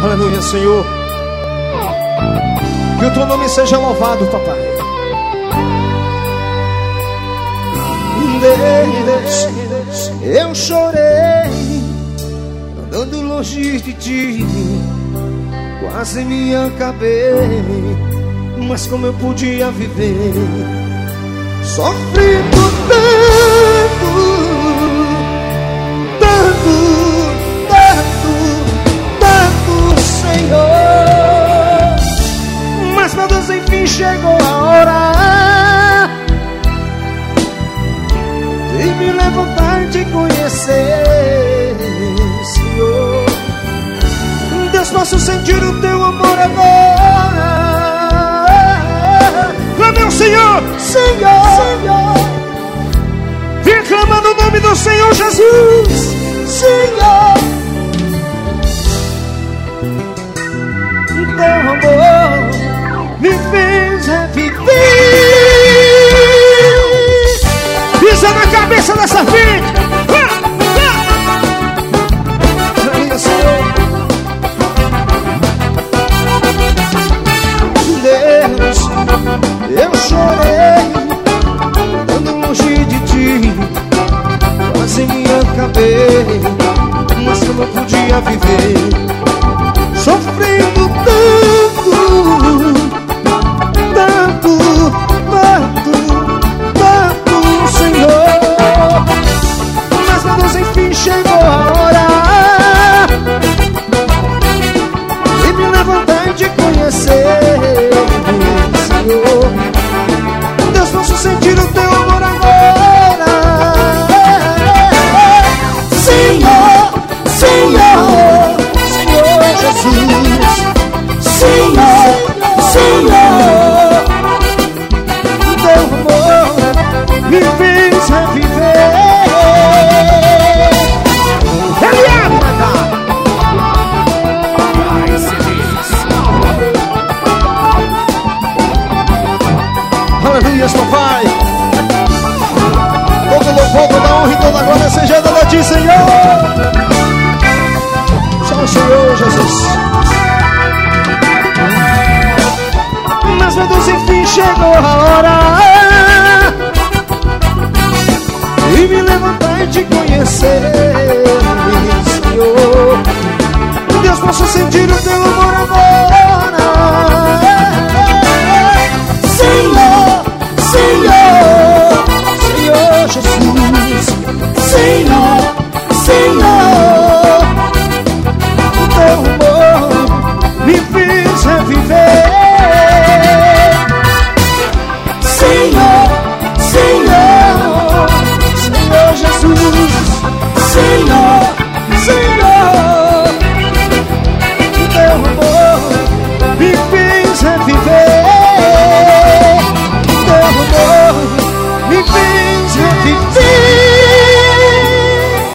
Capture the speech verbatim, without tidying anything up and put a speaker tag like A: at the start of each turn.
A: Aleluia, Senhor. Que o teu nome seja louvado, papai. Deus, eu chorei andando longe de ti, quase me acabei, mas como eu podia viver? Sofri por tanto, tanto, tanto, tanto, Senhor. Mas meu Deus, enfim chegou a hora de me levantar e te conhecer, Senhor. Deus, posso sentir o teu amor agora. Clame ao Senhor, Senhor, Senhor. Vem clamando o nome do Senhor Jesus, Senhor. Teu amor me fez reviver. Pisa na cabeça dessa gente. Aleluia, Senhor. Deus, eu chorei andando longe de ti, quase me acabei, mas como eu podia viver? Sofrendo tanto, tanto, tanto, tanto, Senhor. Mas meu Deus, enfim chegou a hora de me levantar e te conhecer, Senhor. Deus, posso sentir o teu amor agora. Senhor, Senhor, Senhor Jesus, Senhor, Senhor. Teu amor me fez reviver. Aleluia, papai. Todo louvor, toda honra e toda glória seja dada a ti, Senhor. Só o Senhor, Jesus. Mas meu Deus, enfim chegou a hora de me levantar e te conhecer, Senhor. Deus, posso sentir o teu amor